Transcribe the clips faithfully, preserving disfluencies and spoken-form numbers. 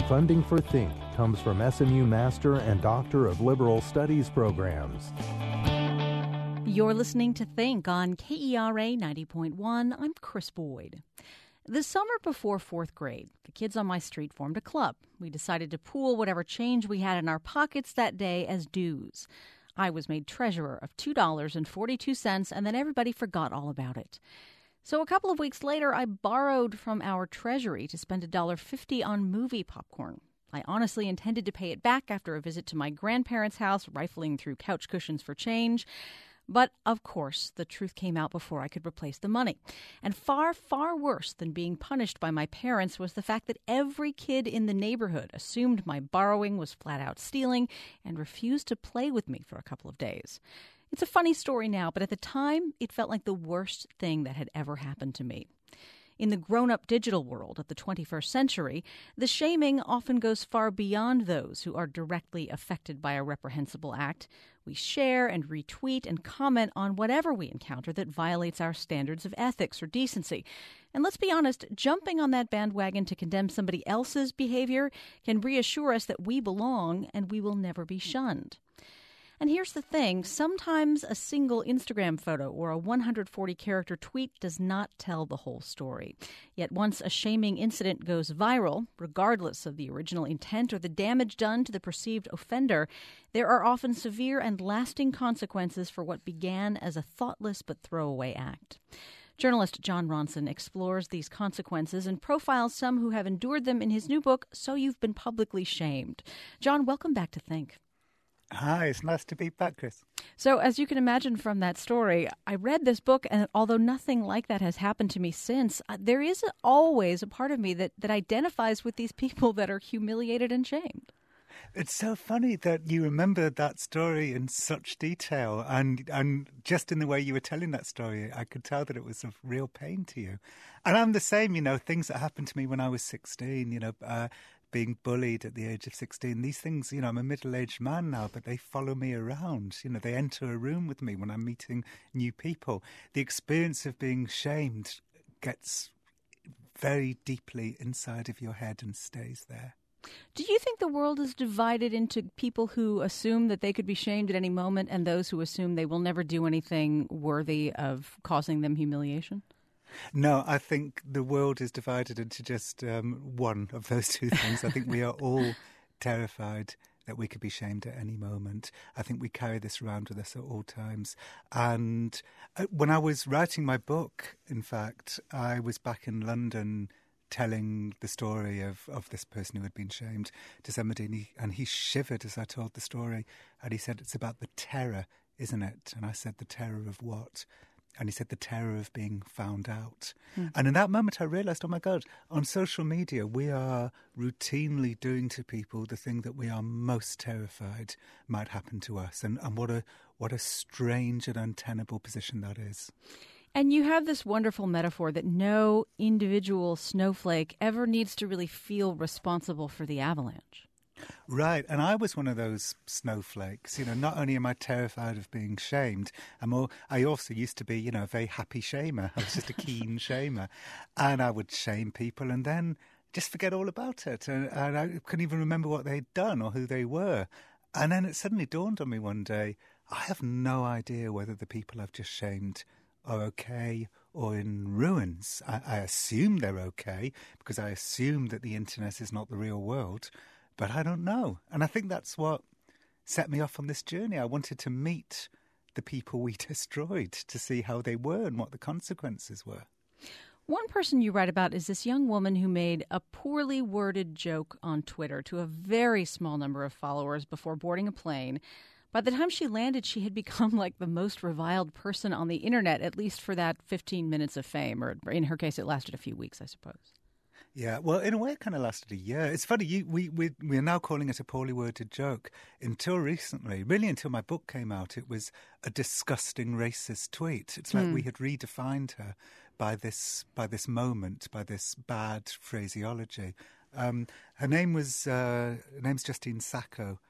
Funding for Think comes from S M U Master and Doctor of Liberal Studies programs. You're listening to Think on K E R A ninety point one. I'm Chris Boyd. The summer before fourth grade, the kids on my street formed a club. We decided to pool whatever change we had in our pockets that day as dues. I was made treasurer of two dollars and forty-two cents, and then everybody forgot all about it. So a couple of weeks later, I borrowed from our treasury to spend one dollar fifty on movie popcorn. I honestly intended to pay it back after a visit to my grandparents' house, rifling through couch cushions for change. But, of course, the truth came out before I could replace the money. And far, far worse than being punished by my parents was the fact that every kid in the neighborhood assumed my borrowing was flat-out stealing and refused to play with me for a couple of days. It's a funny story now, but at the time, it felt like the worst thing that had ever happened to me. In the grown-up digital world of the twenty-first century, the shaming often goes far beyond those who are directly affected by a reprehensible act. We share and retweet and comment on whatever we encounter that violates our standards of ethics or decency. And let's be honest, jumping on that bandwagon to condemn somebody else's behavior can reassure us that we belong and we will never be shunned. And here's the thing, sometimes a single Instagram photo or a one hundred forty character tweet does not tell the whole story. Yet once a shaming incident goes viral, regardless of the original intent or the damage done to the perceived offender, there are often severe and lasting consequences for what began as a thoughtless but throwaway act. Journalist Jon Ronson explores these consequences and profiles some who have endured them in his new book, So You've Been Publicly Shamed. Jon, welcome back to Think. Hi, it's nice to be back, Chris. So, as you can imagine from that story, I read this book, and although nothing like that has happened to me since, uh, there is a, always a part of me that, that identifies with these people that are humiliated and shamed. It's so funny that you remember that story in such detail, and and just in the way you were telling that story, I could tell that it was of real pain to you. And I'm the same, you know, things that happened to me when I was sixteen, you know, uh, being bullied at the age of sixteen. These things, you know, I'm a middle-aged man now, but they follow me around. You know, they enter a room with me when I'm meeting new people. The experience of being shamed gets very deeply inside of your head and stays there. Do you think the world is divided into people who assume that they could be shamed at any moment and those who assume they will never do anything worthy of causing them humiliation? No, I think the world is divided into just um, one of those two things. I think we are all terrified that we could be shamed at any moment. I think we carry this around with us at all times. And uh, when I was writing my book, in fact, I was back in London telling the story of, of this person who had been shamed to somebody, and he, and he shivered as I told the story. And he said, "It's about the terror, isn't it?" And I said, "The terror of what?" And he said, "The terror of being found out." Mm. And in that moment, I realised, oh, my God, on social media, we are routinely doing to people the thing that we are most terrified might happen to us. And, and what a what a strange and untenable position that is. And you have this wonderful metaphor that no individual snowflake ever needs to really feel responsible for the avalanche. Right, and I was one of those snowflakes. You know, not only am I terrified of being shamed, I'm all, I also used to be, you know, a very happy shamer. I was just a keen shamer. And I would shame people and then just forget all about it. And, and I couldn't even remember what they'd done or who they were. And then it suddenly dawned on me one day, I have no idea whether the people I've just shamed are okay or in ruins. I, I assume they're okay because I assume that the internet is not the real world. But I don't know. And I think that's what set me off on this journey. I wanted to meet the people we destroyed to see how they were and what the consequences were. One person you write about is this young woman who made a poorly worded joke on Twitter to a very small number of followers before boarding a plane. By the time she landed, she had become like the most reviled person on the internet, at least for that fifteen minutes of fame. Or in her case, it lasted a few weeks, I suppose. Yeah, well, in a way, it kind of lasted a year. It's funny, you, we, we we are now calling it a poorly worded joke. Until recently, really until my book came out, it was a disgusting racist tweet. It's like mm. we had redefined her by this by this moment, by this bad phraseology. Um, her name was uh, her name's Justine Sacco,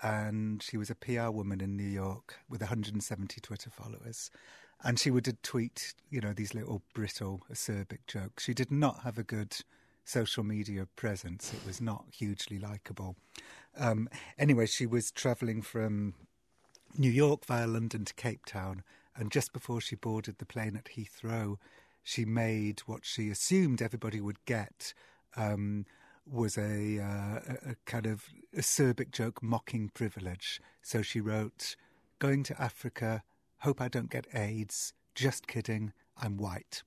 and she was a P R woman in New York with one hundred seventy Twitter followers. And she would tweet, you know, these little brittle, acerbic jokes. She did not have a good social media presence. It was not hugely likeable. Um, anyway, she was travelling from New York via London to Cape Town, and just before she boarded the plane at Heathrow, she made what she assumed everybody would get, um, was a, uh, a kind of acerbic joke mocking privilege. So she wrote, "Going to Africa, hope I don't get AIDS, just kidding, I'm white."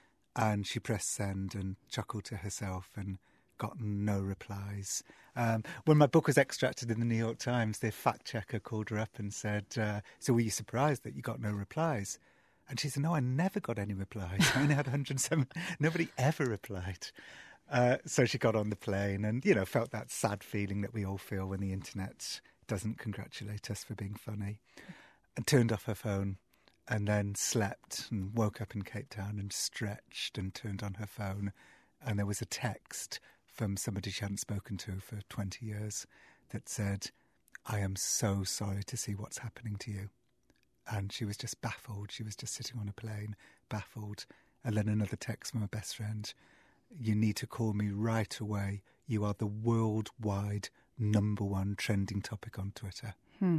And she pressed send and chuckled to herself and got no replies. Um, when my book was extracted in the New York Times, the fact checker called her up and said, uh, "So were you surprised that you got no replies?" And she said, "No, I never got any replies. I only had one hundred seven. Nobody ever replied." Uh, so she got on the plane and, you know, felt that sad feeling that we all feel when the internet doesn't congratulate us for being funny, and turned off her phone. And then slept and woke up in Cape Town and stretched and turned on her phone. And there was a text from somebody she hadn't spoken to for twenty years that said, "I am so sorry to see what's happening to you." And she was just baffled. She was just sitting on a plane, baffled. And then another text from her best friend, "You need to call me right away. You are the worldwide number one trending topic on Twitter." Hmm.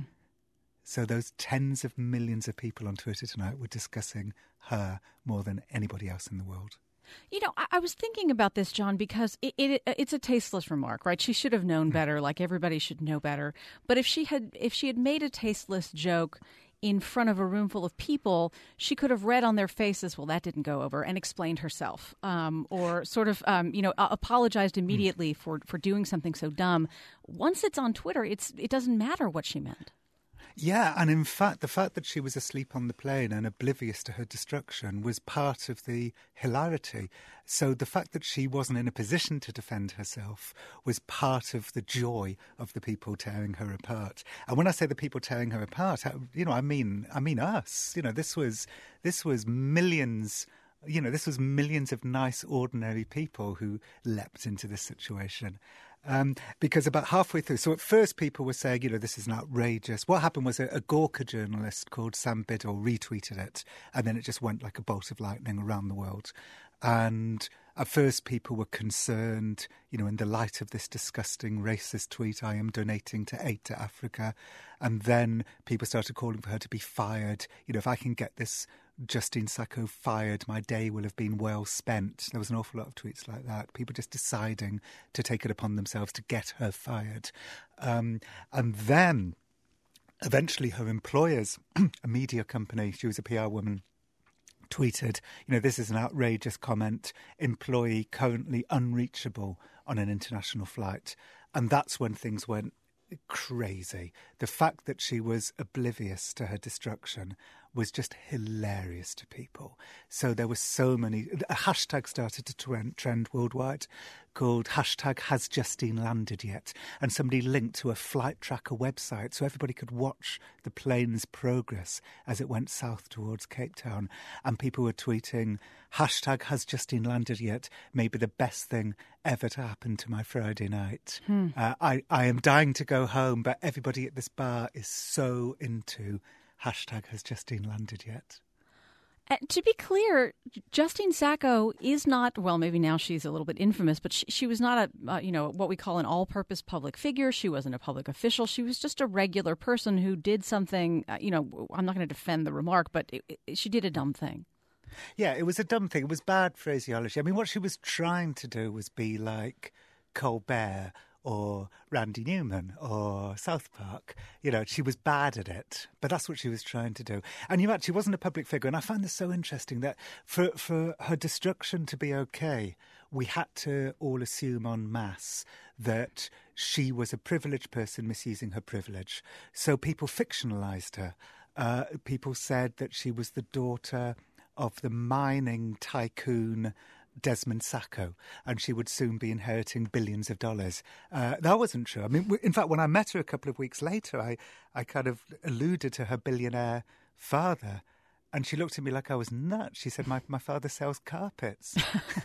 So those tens of millions of people on Twitter tonight were discussing her more than anybody else in the world. You know, I, I was thinking about this, John, because it, it it's a tasteless remark, right? She should have known better, like everybody should know better. But if she had if she had made a tasteless joke in front of a room full of people, she could have read on their faces, well, that didn't go over, and explained herself, um, or sort of, um, you know, uh, apologized immediately mm. for, for doing something so dumb. Once it's on Twitter, it's it doesn't matter what she meant. Yeah, and in fact, the fact that she was asleep on the plane and oblivious to her destruction was part of the hilarity. So the fact that she wasn't in a position to defend herself was part of the joy of the people tearing her apart. And when I say the people tearing her apart, I, you know, I mean, I mean us. You know, this was this was millions. You know, this was millions of nice, ordinary people who leapt into this situation. Um, because about halfway through, so at first people were saying, you know, this is an outrageous. What happened was a, a Gawker journalist called Sam Biddle retweeted it, and then it just went like a bolt of lightning around the world. And at first people were concerned, you know, in the light of this disgusting racist tweet, "I am donating to aid to Africa." And then people started calling for her to be fired. You know, if I can get this Justine Sacco fired, my day will have been well spent. There was an awful lot of tweets like that. People just deciding to take it upon themselves to get her fired. Um, and then eventually her employers, a media company, she was a P R woman, tweeted, you know, "This is an outrageous comment. Employee currently unreachable on an international flight." And that's when things went crazy. The fact that she was oblivious to her destruction was just hilarious to people. So there were so many. A hashtag started to trend, trend worldwide called hashtag has Justine landed yet? And somebody linked to a flight tracker website so everybody could watch the plane's progress as it went south towards Cape Town. And people were tweeting, hashtag has Justine landed yet? Maybe the best thing ever to happen to my Friday night. Hmm. Uh, I, I am dying to go home, but everybody at this bar is so into hashtag has Justine landed yet? Uh, to be clear, Justine Sacco is not, well, maybe now she's a little bit infamous, but she, she was not a, uh, you know, what we call an all-purpose public figure. She wasn't a public official. She was just a regular person who did something, uh, you know, I'm not going to defend the remark, but it, it, she did a dumb thing. Yeah, it was a dumb thing. It was bad phraseology. I mean, what she was trying to do was be like Colbert or Randy Newman or South Park. You know, she was bad at it, but that's what she was trying to do. And you actually wasn't a public figure. And I find this so interesting that for, for her destruction to be okay, we had to all assume en masse that she was a privileged person misusing her privilege. So people fictionalized her. Uh, people said that she was the daughter of the mining tycoon Desmond Sacco, and she would soon be inheriting billions of dollars. Uh, that wasn't true. I mean, in fact, when I met her a couple of weeks later, I, I kind of alluded to her billionaire father, and she looked at me like I was nuts. She said, my, my father sells carpets.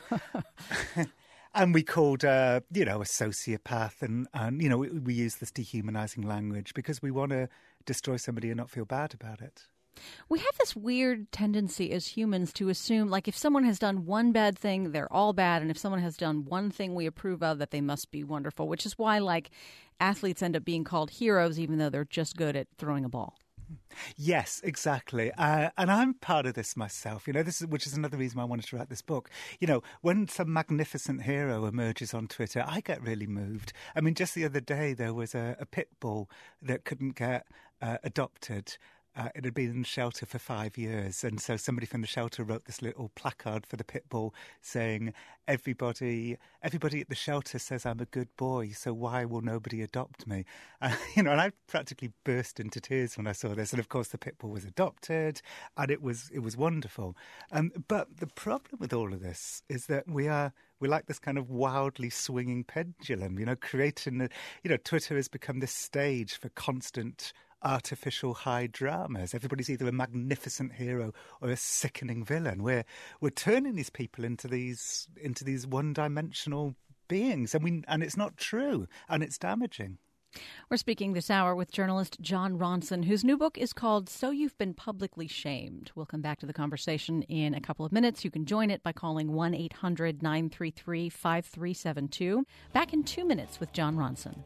And we called her, you know, a sociopath, and, and you know, we, we use this dehumanizing language because we want to destroy somebody and not feel bad about it. We have this weird tendency as humans to assume, like, if someone has done one bad thing, they're all bad. And if someone has done one thing we approve of, that they must be wonderful, which is why, like, athletes end up being called heroes, even though they're just good at throwing a ball. Yes, exactly. Uh, and I'm part of this myself, you know, this is, which is another reason why I wanted to write this book. You know, when some magnificent hero emerges on Twitter, I get really moved. I mean, just the other day, there was a, a pit bull that couldn't get uh, adopted. Uh, it had been in shelter for five years. And so somebody from the shelter wrote this little placard for the pit bull saying, everybody everybody at the shelter says I'm a good boy, so why will nobody adopt me? Uh, you know, and I practically burst into tears when I saw this. And of course, the pit bull was adopted, and it was it was wonderful. Um, but the problem with all of this is that we are we're like this kind of wildly swinging pendulum, you know, creating the, you know, Twitter has become this stage for constant artificial high dramas. Everybody's either a magnificent hero or a sickening villain. We're we're turning these people into these into these one-dimensional beings, and we and it's not true, and it's damaging. We're speaking this hour with journalist Jon Ronson, whose new book is called So You've Been Publicly Shamed. We'll come back to the conversation in a couple of minutes. You can join it by calling one eight hundred nine three three five three seven two. Back in two minutes with Jon Ronson.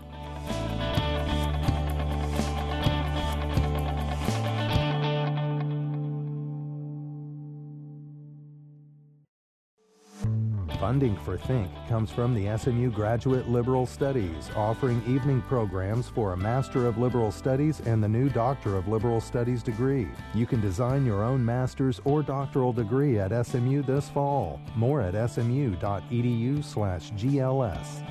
Funding for Think comes from the S M U Graduate Liberal Studies, offering evening programs for a Master of Liberal Studies and the new Doctor of Liberal Studies degree. You can design your own master's or doctoral degree at S M U this fall. More at smu.edu slash GLS.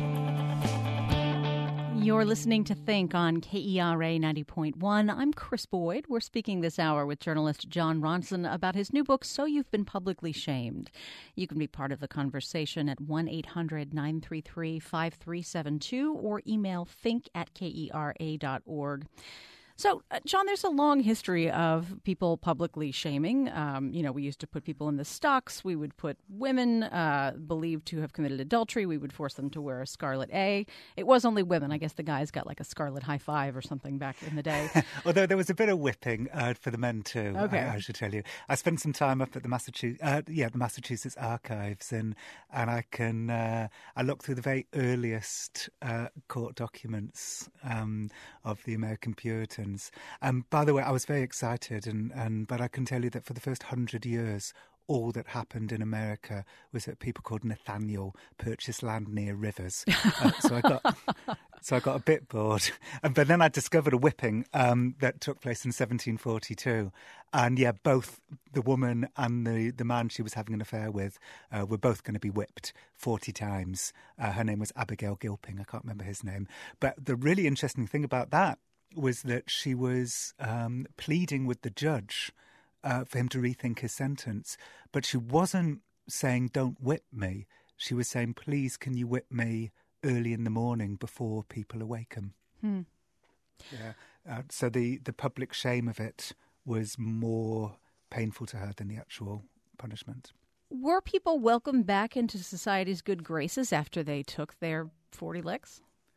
You're listening to Think on K E R A ninety point one. I'm Chris Boyd. We're speaking this hour with journalist Jon Ronson about his new book, So You've Been Publicly Shamed. You can be part of the conversation at one eight hundred nine three three five three seven two or email think at kera dot org. So, uh, Jon, there's a long history of people publicly shaming. Um, you know, we used to put people in the stocks. We would put women uh, believed to have committed adultery. We would force them to wear a scarlet A. It was only women. I guess the guys got like a scarlet high five or something back in the day. Although there was a bit of whipping uh, for the men too, okay. I, I should tell you. I spent some time up at the Massachusetts, uh, yeah, the Massachusetts Archives, and and I can uh, I looked through the very earliest uh, court documents um, of the American Puritans. Um, by the way, I was very excited, and, and but I can tell you that for the first hundred years, all that happened in America was that people called Nathaniel purchased land near rivers. Uh, so I got so I got a bit bored. And, but then I discovered a whipping um, that took place in seventeen forty-two. And yeah, both the woman and the, the man she was having an affair with uh, were both going to be whipped forty times. Uh, her name was Abigail Gilpin. I can't remember his name. But the really interesting thing about that was that she was um, pleading with the judge uh, for him to rethink his sentence. But she wasn't saying, don't whip me. She was saying, please, can you whip me early in the morning before people awaken? Hmm. Yeah. Uh, so the, the public shame of it was more painful to her than the actual punishment. Were people welcomed back into society's good graces after they took their forty licks?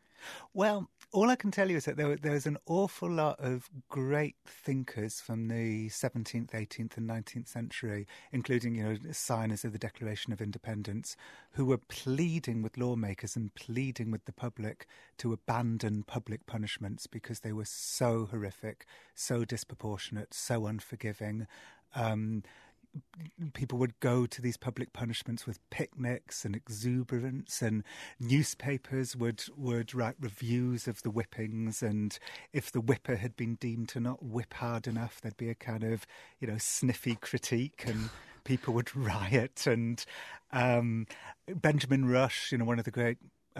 Well, all I can tell you is that there, there was an awful lot of great thinkers from the seventeenth, eighteenth and nineteenth century, including, you know, signers of the Declaration of Independence, who were pleading with lawmakers and pleading with the public to abandon public punishments because they were so horrific, so disproportionate, so unforgiving. Um People would go to these public punishments with picnics and exuberance, and newspapers would, would write reviews of the whippings. And if the whipper had been deemed to not whip hard enough, there'd be a kind of, you know, sniffy critique, and people would riot. And um, Benjamin Rush, you know, one of the great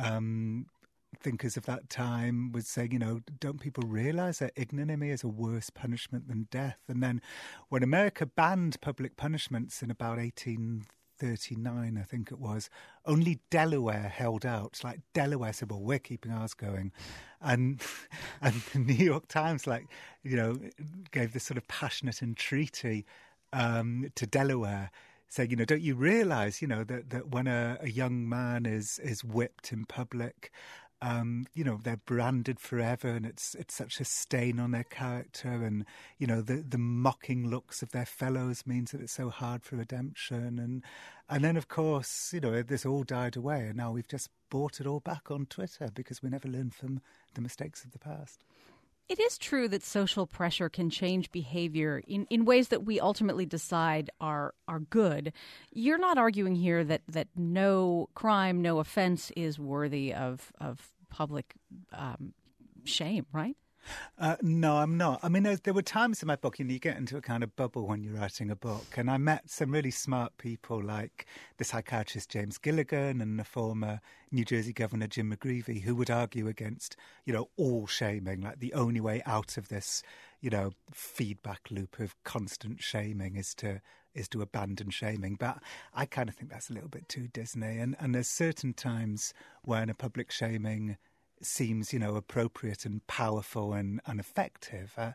um, thinkers of that time, was saying, you know, don't people realise that ignominy is a worse punishment than death? And then when America banned public punishments in about eighteen thirty-nine, I think it was, only Delaware held out. Like, Delaware said, well, we're keeping ours going. And and the New York Times, like, you know, gave this sort of passionate entreaty um, to Delaware, saying, you know, don't you realise, you know, that, that when a, a young man is, is whipped in public, Um, you know, they're branded forever, and it's it's such a stain on their character. And you know, the the mocking looks of their fellows means that it's so hard for redemption. And and then, of course, you know, this all died away, and now we've just brought it all back on Twitter because we never learned from the mistakes of the past. It is true that social pressure can change behavior in, in ways that we ultimately decide are are good. You're not arguing here that, that no crime, no offense is worthy of, of public um, shame, right? Uh, no, I'm not. I mean, there, there were times in my book, you know, you get into a kind of bubble when you're writing a book, and I met some really smart people like the psychiatrist James Gilligan and the former New Jersey Governor Jim McGreevey, who would argue against, you know, all shaming, like the only way out of this, you know, feedback loop of constant shaming is to is to abandon shaming. But I kind of think that's a little bit too Disney, and, and there's certain times when a public shaming seems, you know, appropriate and powerful and, and effective. Uh,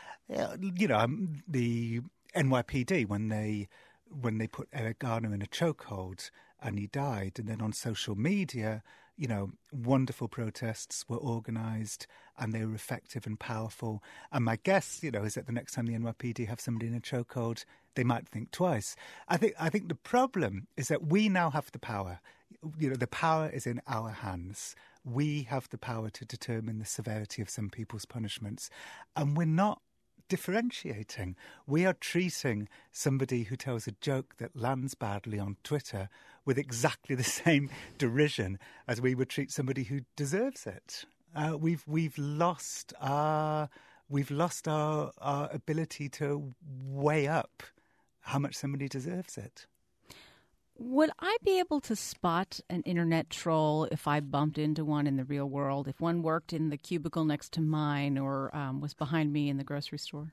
you know, um, the N Y P D, when they when they put Eric Garner in a chokehold and he died, and then on social media, you know, wonderful protests were organised and they were effective and powerful. And my guess, you know, is that the next time the N Y P D have somebody in a chokehold, they might think twice. I think I think the problem is that we now have the power. You know, the power is in our hands. We have the power to determine the severity of some people's punishments. And we're not differentiating. We are treating somebody who tells a joke that lands badly on Twitter with exactly the same derision as we would treat somebody who deserves it. Uh, we've we've lost our we've lost our, our ability to weigh up how much somebody deserves it. Would I be able to spot an internet troll if I bumped into one in the real world, if one worked in the cubicle next to mine or um, was behind me in the grocery store?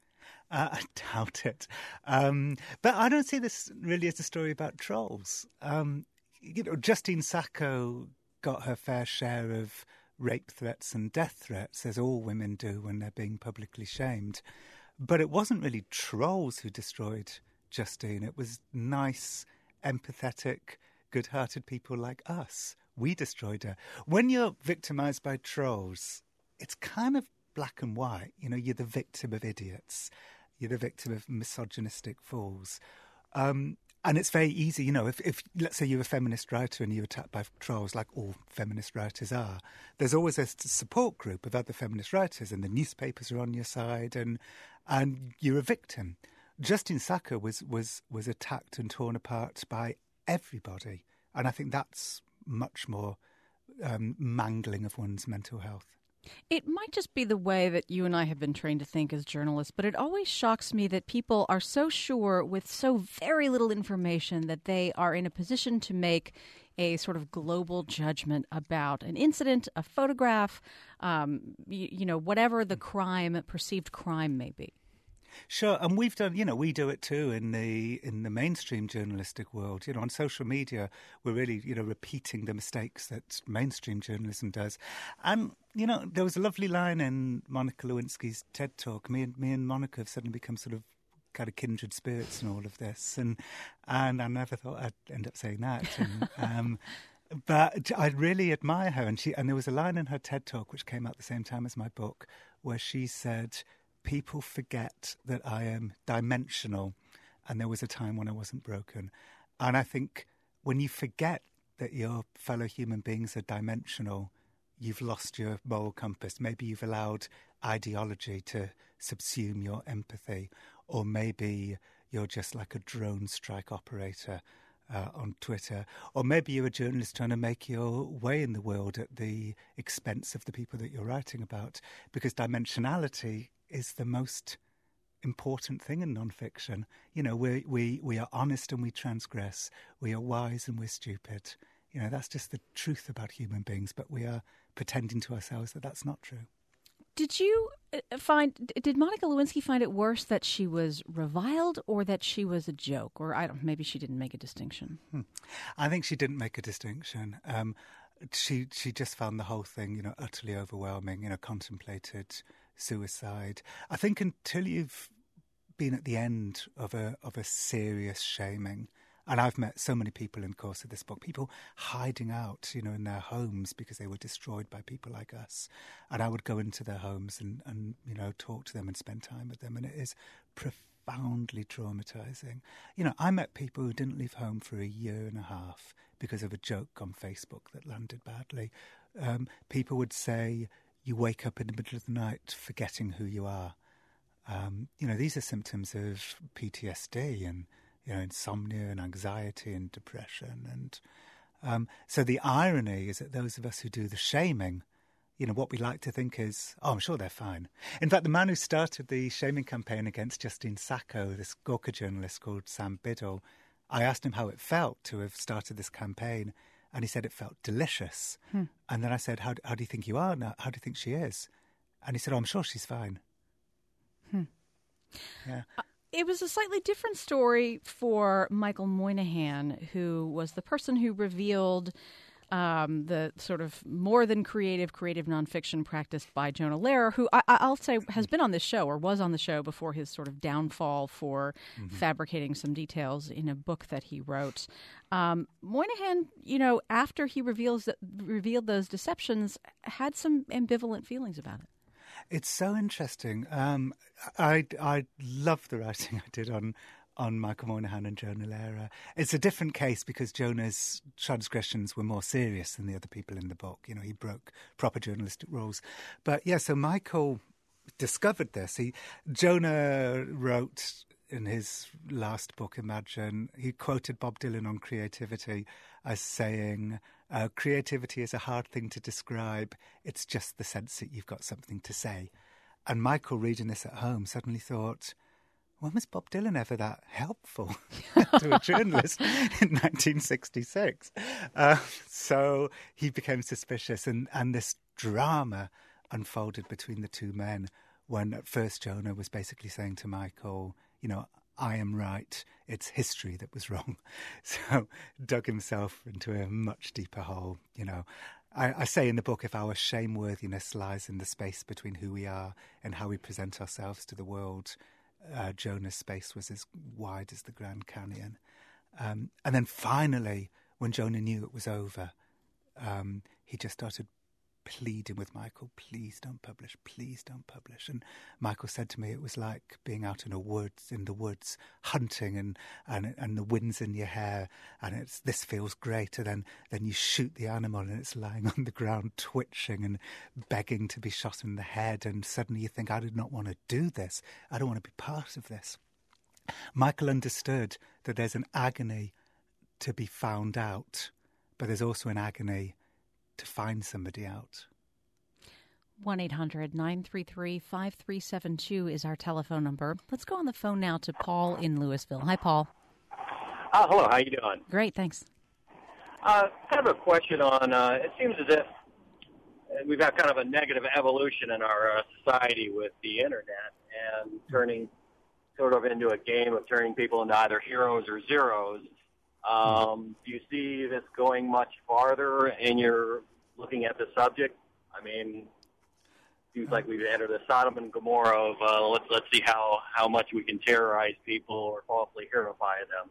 Uh, I doubt it. Um, but I don't see this really as a story about trolls. Um, you know, Justine Sacco got her fair share of rape threats and death threats, as all women do when they're being publicly shamed. But it wasn't really trolls who destroyed Justine. It was nice, empathetic, good-hearted people like us. We destroyed her. When you're victimised by trolls, it's kind of black and white. You know, you're the victim of idiots. You're the victim of misogynistic fools. Um, and it's very easy, you know, if, if, let's say you're a feminist writer and you're attacked by trolls, like all feminist writers are, there's always a support group of other feminist writers and the newspapers are on your side and and you're a victim. Justine Sacco was, was, was attacked and torn apart by everybody. And I think that's much more um, mangling of one's mental health. It might just be the way that you and I have been trained to think as journalists, but it always shocks me that people are so sure with so very little information that they are in a position to make a sort of global judgment about an incident, a photograph, um, you, you know, whatever the crime, perceived crime may be. Sure, and we've done, you know, we do it too in the in the mainstream journalistic world. You know, on social media, we're really, you know, repeating the mistakes that mainstream journalism does. And, you know, there was a lovely line in Monica Lewinsky's TED Talk. Me and me and Monica have suddenly become sort of kind of kindred spirits in all of this. And and I never thought I'd end up saying that. And, um, but I really admire her. And she and there was a line in her TED Talk, which came out at the same time as my book, where she said, "People forget that I am dimensional, and there was a time when I wasn't broken." And I think when you forget that your fellow human beings are dimensional, you've lost your moral compass. Maybe you've allowed ideology to subsume your empathy, or maybe you're just like a drone strike operator uh, on Twitter, or maybe you're a journalist trying to make your way in the world at the expense of the people that you're writing about, because dimensionality is the most important thing in nonfiction. You know, we we we are honest and we transgress. We are wise and we're stupid. You know, that's just the truth about human beings, but we are pretending to ourselves that that's not true. Did you find, did Monica Lewinsky find it worse that she was reviled or that she was a joke? Or I don't, maybe she didn't make a distinction. Hmm. I think she didn't make a distinction. Um, she she just found the whole thing, you know, utterly overwhelming, you know, contemplated suicide. I think until you've been at the end of a of a serious shaming, And I've met so many people in the course of this book, people hiding out, you know, in their homes because they were destroyed by people like us. And I would go into their homes and, and you know, talk to them and spend time with them. And it is profoundly traumatizing. You know, I met people who didn't leave home for a year and a half because of a joke on Facebook that landed badly. Um, people would say, you wake up in the middle of the night forgetting who you are. Um, you know, these are symptoms of P T S D and, you know, insomnia and anxiety and depression. And um, so the irony is that those of us who do the shaming, you know, what we like to think is, oh, I'm sure they're fine. In fact, the man who started the shaming campaign against Justine Sacco, this Gawker journalist called Sam Biddle, I asked him how it felt to have started this campaign, and he said it felt delicious. Hmm. And then I said, how, how do you think you are now? How do you think she is? And he said, oh, I'm sure she's fine. Hmm. Yeah. Uh, it was a slightly different story for Michael Moynihan, who was the person who revealed um, the sort of more than creative, creative nonfiction practiced by Jonah Lehrer, who I, I'll say has been on this show or was on the show before his sort of downfall for mm-hmm. fabricating some details in a book that he wrote. Um, Moynihan, you know, after he reveals that, revealed those deceptions, had some ambivalent feelings about it. It's so interesting. Um, I I love the writing I did on on Michael Moynihan and Jonah Lehrer. It's a different case because Jonah's transgressions were more serious than the other people in the book. You know, he broke proper journalistic rules. But yeah, so Michael discovered this. He Jonah wrote in his last book, Imagine, he quoted Bob Dylan on creativity as saying, uh, creativity is a hard thing to describe. It's just the sense that you've got something to say. And Michael, reading this at home, suddenly thought, when was Bob Dylan ever that helpful to a journalist in nineteen sixty-six? Uh, so he became suspicious, and, and this drama unfolded between the two men when at first Jonah was basically saying to Michael, you know, I am right, it's history that was wrong. So dug himself into a much deeper hole, you know. I, I say in the book, if our shameworthiness lies in the space between who we are and how we present ourselves to the world, uh, Jonah's space was as wide as the Grand Canyon. Um, and then finally, when Jonah knew it was over, um, he just started pleading with Michael, please don't publish, please don't publish. And Michael said to me it was like being out in a woods, in the woods, hunting, and and and the wind's in your hair, and it's this feels great, and then then you shoot the animal and it's lying on the ground twitching and begging to be shot in the head, and suddenly you think, I did not want to do this, I don't want to be part of this. Michael understood that there's an agony to be found out, but there's also an agony to find somebody out. one eight hundred nine three three five three seven two is our telephone number. Let's go on the phone now to Paul in Louisville. Hi, Paul. Oh, hello. How you doing? Great, thanks. Uh, kind of a question on, uh, it seems as if we've had kind of a negative evolution in our uh, society with the Internet and turning sort of into a game of turning people into either heroes or zeros. Um, do you see this going much farther and you're looking at the subject? I mean, seems like we've entered the Sodom and Gomorrah of uh, let's let's see how, how much we can terrorize people or falsely heroify them.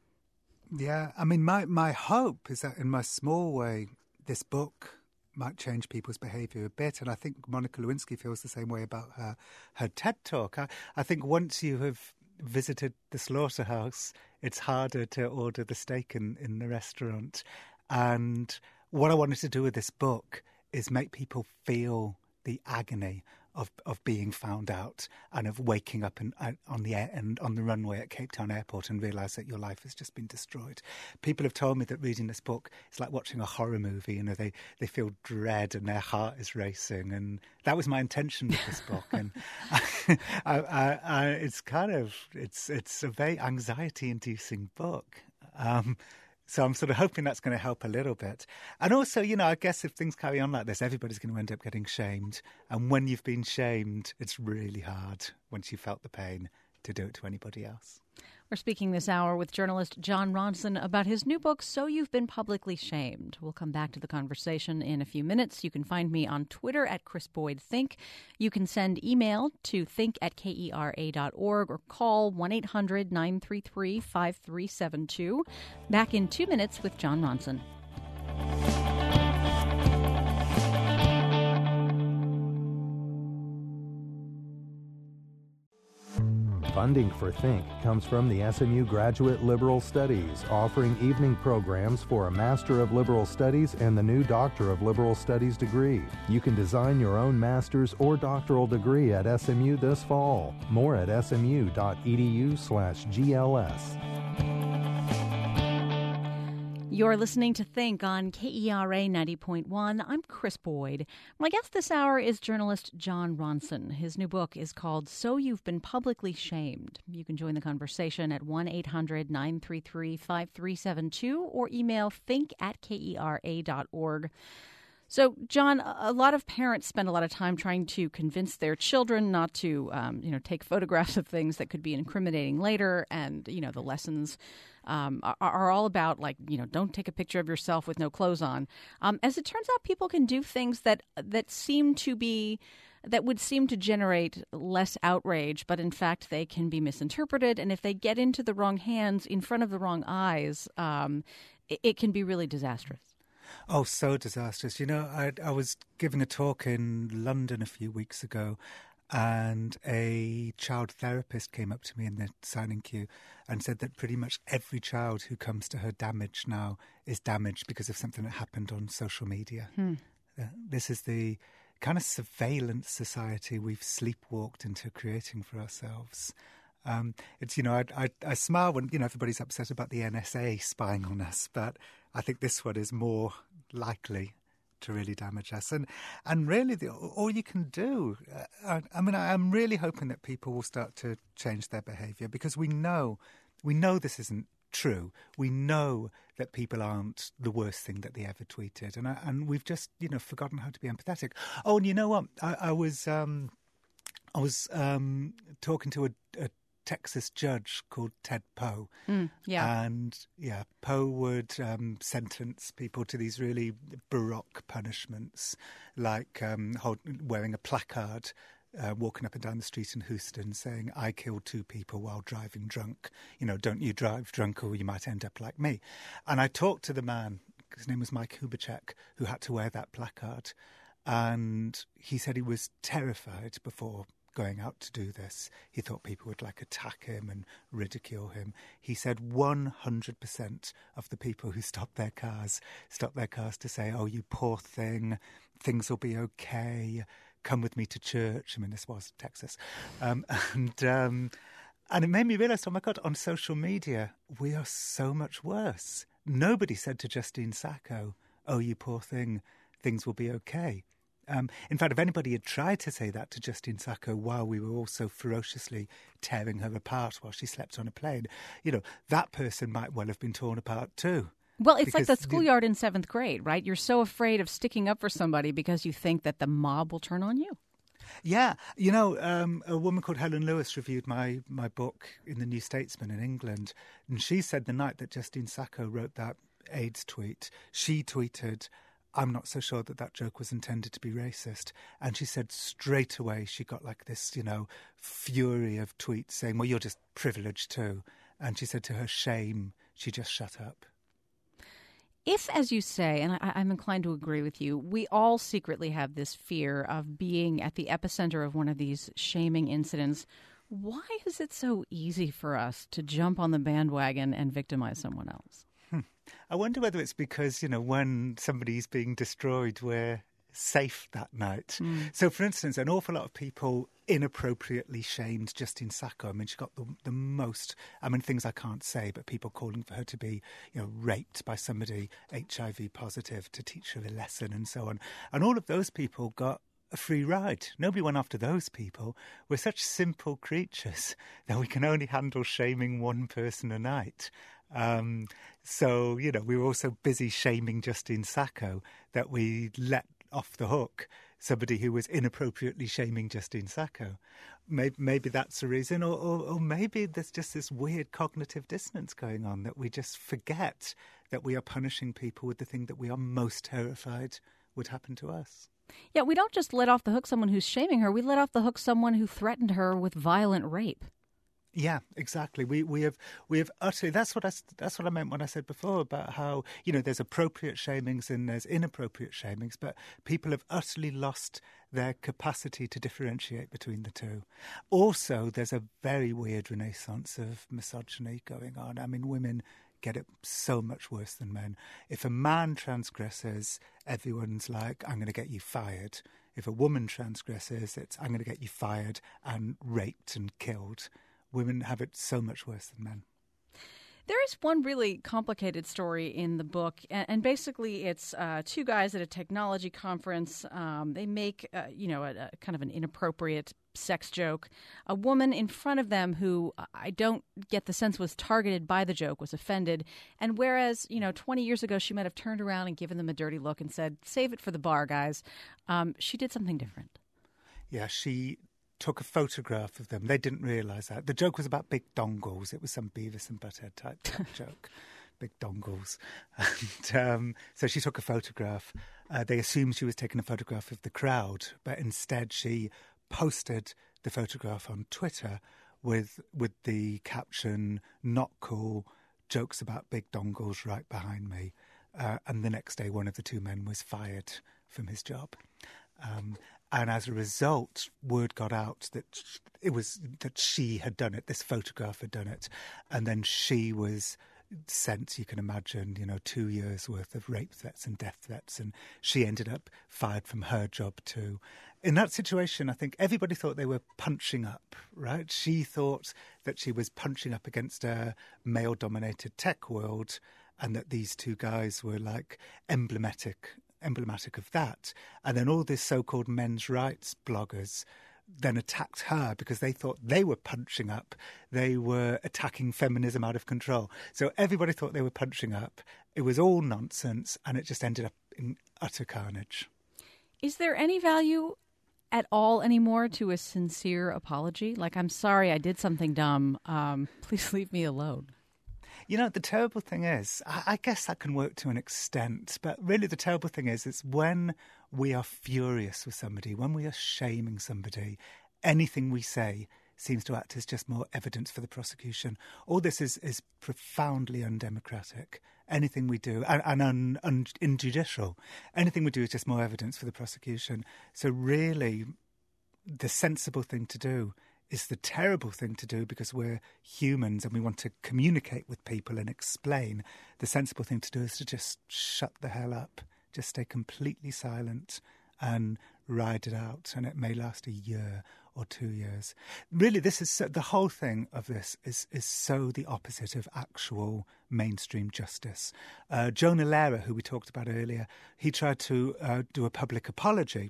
Yeah, I mean, my, my hope is that in my small way, this book might change people's behaviour a bit. And I think Monica Lewinsky feels the same way about her, her TED Talk. I, I think once you have visited the slaughterhouse, it's harder to order the steak in, in the restaurant. And what I wanted to do with this book is make people feel the agony of, of being found out and of waking up in, uh, on the air and on the runway at Cape Town Airport and realise that your life has just been destroyed. People have told me that reading this book is like watching a horror movie. You know, they, they feel dread and their heart is racing, and that was my intention with this book. And I, I, I, it's kind of it's it's a very anxiety-inducing book. Um, So I'm sort of hoping that's going to help a little bit. And also, you know, I guess if things carry on like this, everybody's going to end up getting shamed. And when you've been shamed, it's really hard, once you've felt the pain, to do it to anybody else. We're speaking this hour with journalist Jon Ronson about his new book, So You've Been Publicly Shamed. We'll come back to the conversation in a few minutes. You can find me on Twitter at Chris Boyd Think. You can send email to think at kera dot org or call one eight hundred nine three three five three seven two. Back in two minutes with Jon Ronson. Funding for Think comes from the S M U Graduate Liberal Studies, offering evening programs for a Master of Liberal Studies and the new Doctor of Liberal Studies degree. You can design your own master's or doctoral degree at S M U this fall. More at smu.edu slash GLS. You're listening to Think on K E R A ninety point one. I'm Chris Boyd. My guest this hour is journalist Jon Ronson. His new book is called So You've Been Publicly Shamed. You can join the conversation at one eight hundred nine three three five three seven two or email think at kera dot org. So, Jon, a lot of parents spend a lot of time trying to convince their children not to, um, you know, take photographs of things that could be incriminating later. And, you know, the lessons um, are, are all about, like, you know, don't take a picture of yourself with no clothes on. Um, as it turns out, people can do things that that seem to be that would seem to generate less outrage, but in fact they can be misinterpreted. And if they get into the wrong hands in front of the wrong eyes, um, it, it can be really disastrous. Oh, so disastrous. You know, I, I was giving a talk in London a few weeks ago, and a child therapist came up to me in the signing queue and said that pretty much every child who comes to her damaged now is damaged because of something that happened on social media. Hmm. Uh, this is the kind of surveillance society we've sleepwalked into creating for ourselves. Um, it's, you know, I, I, I smile when, you know, everybody's upset about the N S A spying on us, but I think this one is more likely to really damage us. And and really, the, all you can do, uh, I, I mean, I, I'm really hoping that people will start to change their behaviour, because we know, we know this isn't true. We know that people aren't the worst thing that they ever tweeted. And I, and we've just, you know, forgotten how to be empathetic. Oh, and you know what? I, I was, um, I was um, talking to a, a Texas judge called Ted Poe. Mm, yeah. And, yeah, Poe would um, sentence people to these really baroque punishments, like um, hold, wearing a placard, uh, walking up and down the street in Houston saying, "I killed two people while driving drunk. You know, don't you drive drunk or you might end up like me." And I talked to the man, his name was Mike Hubachek, who had to wear that placard. And he said he was terrified before going out to do this. He thought people would like attack him and ridicule him. He said one hundred percent of the people who stopped their cars, stopped their cars to say, "Oh, you poor thing, things will be okay, come with me to church." I mean, this was Texas. Um, and um, and it made me realise, oh my God, on social media, we are so much worse. Nobody said to Justine Sacco, "Oh, you poor thing, things will be okay." Um, in fact, if anybody had tried to say that to Justine Sacco while we were all so ferociously tearing her apart while she slept on a plane, you know, that person might well have been torn apart too. Well, it's because like the schoolyard in seventh grade, right? You're so afraid of sticking up for somebody because you think that the mob will turn on you. Yeah. You know, um, a woman called Helen Lewis reviewed my, my book in the New Statesman in England, and she said the night that Justine Sacco wrote that AIDS tweet, she tweeted, "I'm not so sure that that joke was intended to be racist." And she said straight away she got like this, you know, fury of tweets saying, "Well, you're just privileged too." And she said to her shame, she just shut up. If, as you say, and I, I'm inclined to agree with you, we all secretly have this fear of being at the epicenter of one of these shaming incidents, why is it so easy for us to jump on the bandwagon and victimize someone else? I wonder whether it's because, you know, when somebody's being destroyed, we're safe that night. Mm. So, for instance, an awful lot of people inappropriately shamed Justine Sacco. I mean, she got the, the most, I mean, things I can't say, but people calling for her to be, you know, raped by somebody H I V positive to teach her a lesson and so on. And all of those people got a free ride. Nobody went after those people. We're such simple creatures that we can only handle shaming one person a night. Um, so, you know, we were also busy shaming Justine Sacco that we let off the hook somebody who was inappropriately shaming Justine Sacco. Maybe, maybe that's the reason, or, or, or maybe there's just this weird cognitive dissonance going on that we just forget that we are punishing people with the thing that we are most terrified would happen to us. Yeah, we don't just let off the hook someone who's shaming her. We let off the hook someone who threatened her with violent rape. Yeah, exactly. We we have we have utterly. That's what I that's what I meant when I said before about how, you know, there's appropriate shamings and there's inappropriate shamings, but people have utterly lost their capacity to differentiate between the two. Also, there's a very weird renaissance of misogyny going on. I mean, women get it so much worse than men. If a man transgresses, everyone's like, "I'm going to get you fired." If a woman transgresses, it's, "I'm going to get you fired and raped and killed." Women have it so much worse than men. There is one really complicated story in the book, and, and basically it's uh, two guys at a technology conference. Um, they make, uh, you know, a, a kind of an inappropriate sex joke. A woman in front of them who I don't get the sense was targeted by the joke was offended. And whereas, you know, twenty years ago she might have turned around and given them a dirty look and said, "Save it for the bar, guys," um, she did something different. Yeah, she took a photograph of them. They didn't realise that. The joke was about big dongles. It was some Beavis and Butthead type, type joke. Big dongles. And um, so she took a photograph. Uh, they assumed she was taking a photograph of the crowd, but instead she posted the photograph on Twitter with with the caption, "Not cool, jokes about big dongles right behind me." Uh, and the next day one of the two men was fired from his job. Um, and as a result, word got out that it was that she had done it, this photograph had done it. And then she was sent, you can imagine, you know, two years worth of rape threats and death threats. And she ended up fired from her job too. In that situation, I think everybody thought they were punching up, right? She thought that she was punching up against a male-dominated tech world and that these two guys were like emblematic emblematic of that. And then all these so-called men's rights bloggers then attacked her because they thought they were punching up. They were attacking feminism out of control. So everybody thought they were punching up. It was all nonsense, and it just ended up in utter carnage. Is there any value at all anymore to a sincere apology? Like, "I'm sorry, I did something dumb. Um, please leave me alone." You know, the terrible thing is, I, I guess that can work to an extent, but really the terrible thing is, it's when we are furious with somebody, when we are shaming somebody, anything we say seems to act as just more evidence for the prosecution. All this is, is profoundly undemocratic. Anything we do, and, and un, un, injudicial, anything we do is just more evidence for the prosecution. So really, the sensible thing to do is the terrible thing to do because we're humans and we want to communicate with people and explain. The sensible thing to do is to just shut the hell up, just stay completely silent and ride it out. And it may last a year or two years. Really, this is so, the whole thing of this is is so the opposite of actual mainstream justice. Uh, Jonah Lehrer, who we talked about earlier, he tried to uh, do a public apology.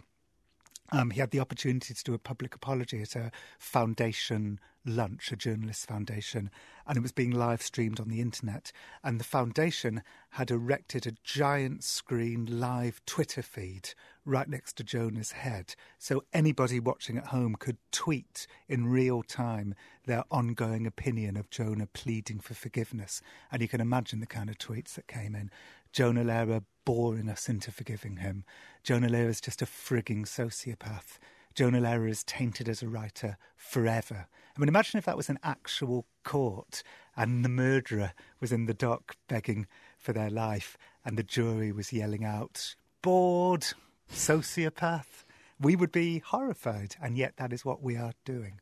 Um, he had the opportunity to do a public apology at a foundation lunch, a journalist foundation, and it was being live streamed on the internet. And the foundation had erected a giant screen live Twitter feed right next to Jonah's head. So anybody watching at home could tweet in real time their ongoing opinion of Jonah pleading for forgiveness. And you can imagine the kind of tweets that came in. Jonah Lehrer boring us into forgiving him. Jonah Lehrer is just a frigging sociopath. Jonah Lehrer is tainted as a writer forever. I mean, imagine if that was an actual court and the murderer was in the dock begging for their life and the jury was yelling out, "Bored, sociopath." We would be horrified, and yet that is what we are doing.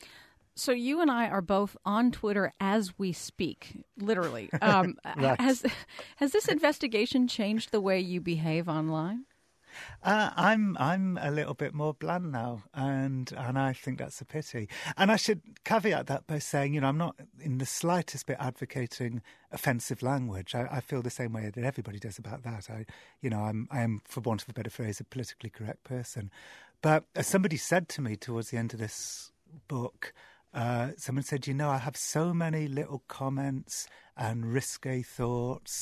So you and I are both on Twitter as we speak, literally. Um, right. Has has this investigation changed the way you behave online? Uh, I'm I'm a little bit more bland now, and and I think that's a pity. And I should caveat that by saying, you know, I'm not in the slightest bit advocating offensive language. I, I feel the same way that everybody does about that. I, you know, I'm I am, for want of a better phrase, a politically correct person. But as somebody said to me towards the end of this book, uh, someone said, you know, I have so many little comments and risque thoughts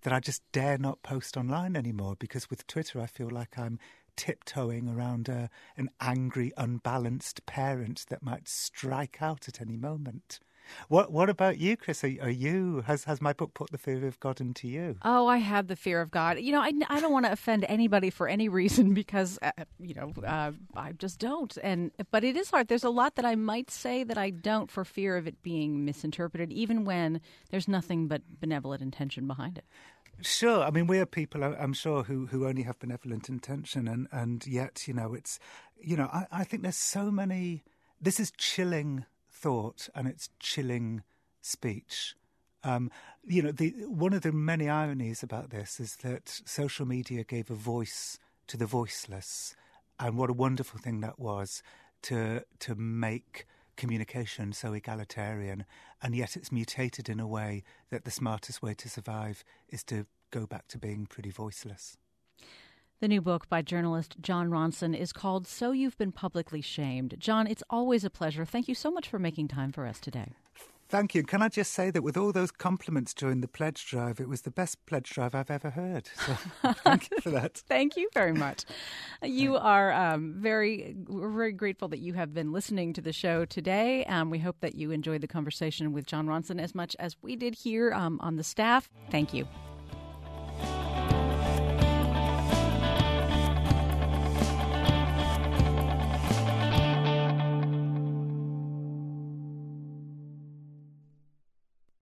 that I just dare not post online anymore, because with Twitter I feel like I'm tiptoeing around a, an angry, unbalanced parent that might strike out at any moment. What What about you, Chris? Are, are you has has my book put the fear of God into you? Oh, I have the fear of God. You know, I, I don't want to offend anybody for any reason, because uh, you know uh, I just don't. And but it is hard. There's a lot that I might say that I don't, for fear of it being misinterpreted, even when there's nothing but benevolent intention behind it. Sure. I mean, we are people, I'm sure, who, who only have benevolent intention, and, and yet, you know, it's, you know, I, I think there's so many. This is chilling thought, and it's chilling speech. Um, you know, the, one of the many ironies about this is that social media gave a voice to the voiceless, and what a wonderful thing that was to to make communication so egalitarian, and yet it's mutated in a way that the smartest way to survive is to go back to being pretty voiceless. The new book by journalist Jon Ronson is called So You've Been Publicly Shamed. Jon, it's always a pleasure. Thank you so much for making time for us today. Thank you. Can I just say that with all those compliments during the pledge drive, it was the best pledge drive I've ever heard. So thank you for that. Thank you very much. You are um, very, we're very grateful that you have been listening to the show today. Um, we hope that you enjoyed the conversation with Jon Ronson as much as we did here um, on the staff. Thank you.